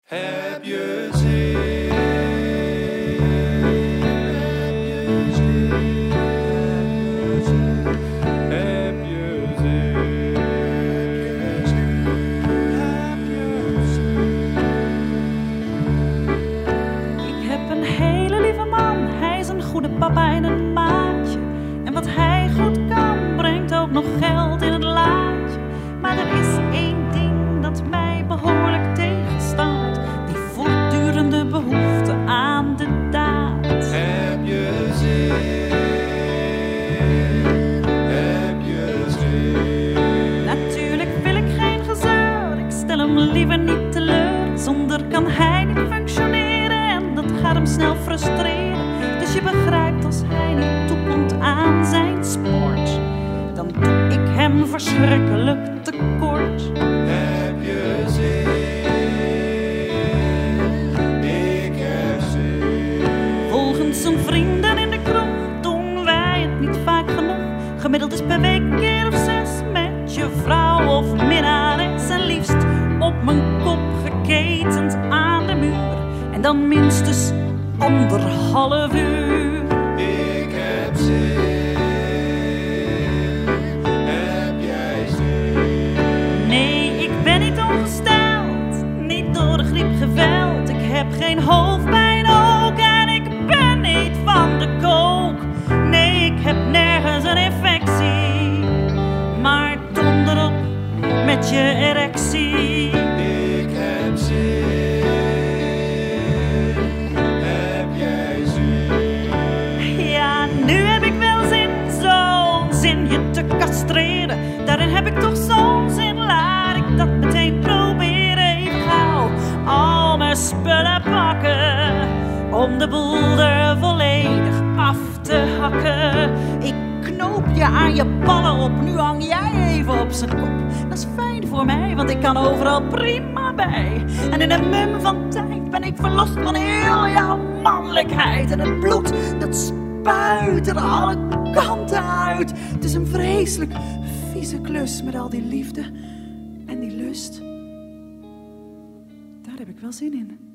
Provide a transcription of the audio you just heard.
Heb je zin? Heb je zin? Ik heb een hele lieve man, hij is een goede papa en een maatje. En wat hij goed kan, brengt ook nog geld in het laadje. Maar er is één ding dat mij behoorlijk tegenstaat: die voortdurende behoefte aan de daad. Heb je zin? Heb je zin? Natuurlijk wil ik geen gezeur, ik stel hem liever niet teleur. Zonder kan hij niet functioneren en dat gaat hem snel frustreren. Dus je begrijpt, als hij niet toekomt aan zijn sport, dan doe ik hem verschrikkelijk tekort. Heb je zin? Ik heb zin. Volgens zijn vrienden in de kroeg doen wij het niet vaak genoeg. Gemiddeld is per week een keer of 6 met je vrouw of minnares. En liefst op mijn kop geketend aan de muur. En dan minstens 1,5 uur. Ik heb zin. Heb jij zin? Nee, ik ben niet ongesteld, niet door de griep geveld. Ik heb geen hoofdpijn ook en ik ben niet van de kook. Nee, ik heb nergens een infectie, maar donder op met je erectie. Ik heb zin. Heb jij zin? Ja, nu heb ik wel zin, zo'n zin je te castreren. Daarin heb ik toch zo'n zin, laat ik dat meteen proberen. Even gauw al mijn spullen pakken, om de boel er volledig af te hakken. Ik knoop je aan je ballen op, nu hang jij even op zijn kop. Dat is fijn voor mij, want ik kan overal prima bij. En in een mum van tijd ben ik verlost van heel jouw mannelijkheid. En het bloed, dat spuit er alle kanten uit. Het is een vreselijk vieze klus met al die liefde en die lust. Daar heb ik wel zin in.